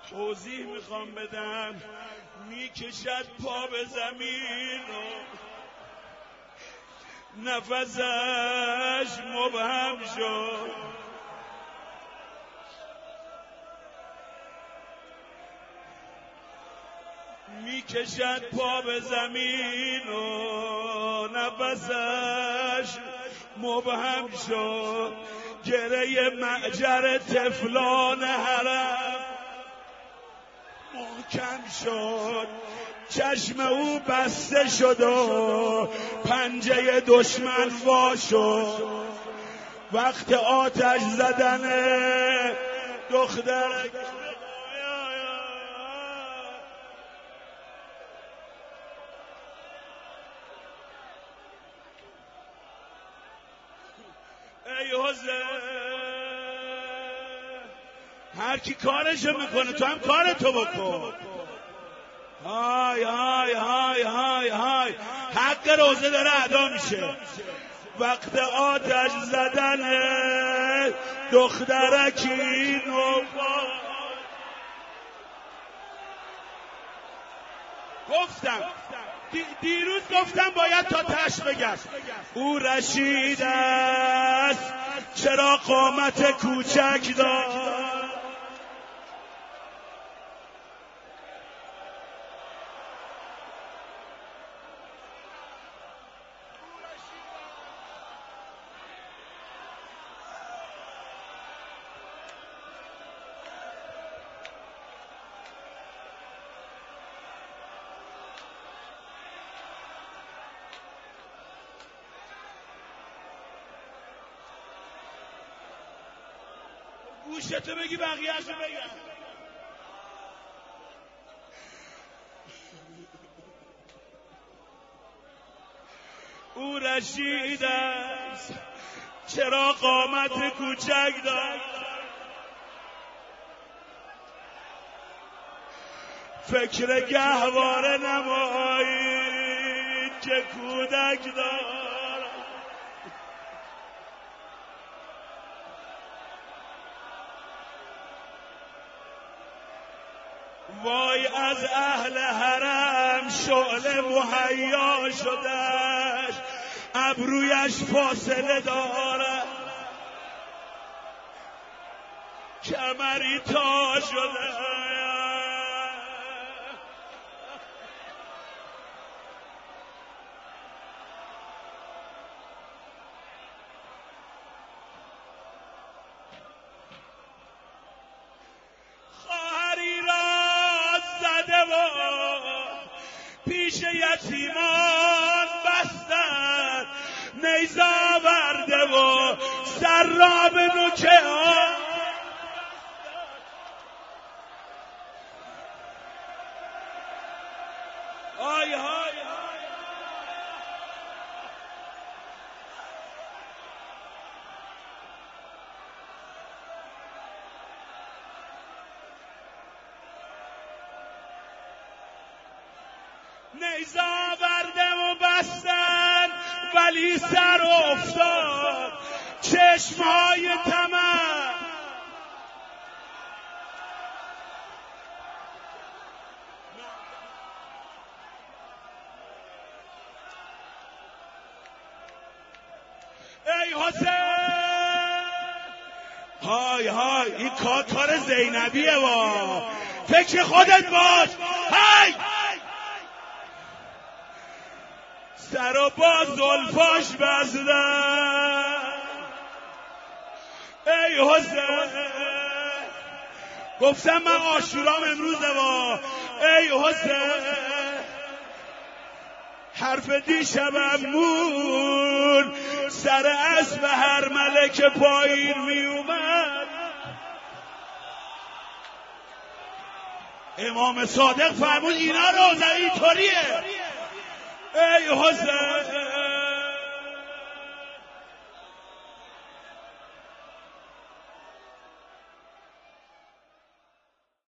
توضیح میخوام بدم. میکشد پا به زمین و نفسش مبهم شد. میکشد پا به زمین و نفسش مبهم شد. گره معجر طفلان حرم محکم شد. چشم او بسته شد و پنجه دشمن وا شد. وقت آتش زدن دختر ای حسین، هر کی کارشو میکنه تو هم کارتو بکن. های های های های های، حق روزه داره ادا میشه. وقت آتش زدن دخترکی نوبا. گفتم دیروز گفتم باید تا تش بگم. او رشید است چرا قامت کوچک دار. گوشتو بگی بقیه‌اشو بگم. او رشید است چرا قامت کوچک دار. فکر گهواره نمایید که کودک دار. وای از اهل حرم شعله مهیا شدش، ابرویش فاصله دارد، کمری تا شده. پیش یتیمان بستن نیزه آورده و سر را به نوکه ها. آی های نیزه آورده و بستن ولی سر افتاد چشمهای طمع. ای حسین، های های، این کار زینبیه وا، فکر خودت باش. های سر و با زلفاش بزدن. ای حسین، گفتم من عاشورام امروزه با. ای حسین، حرف دیشبم مون سر اسب هر ملک پایین می اومد. امام صادق فرمود اینا روزه اینطوریه. ای حسین،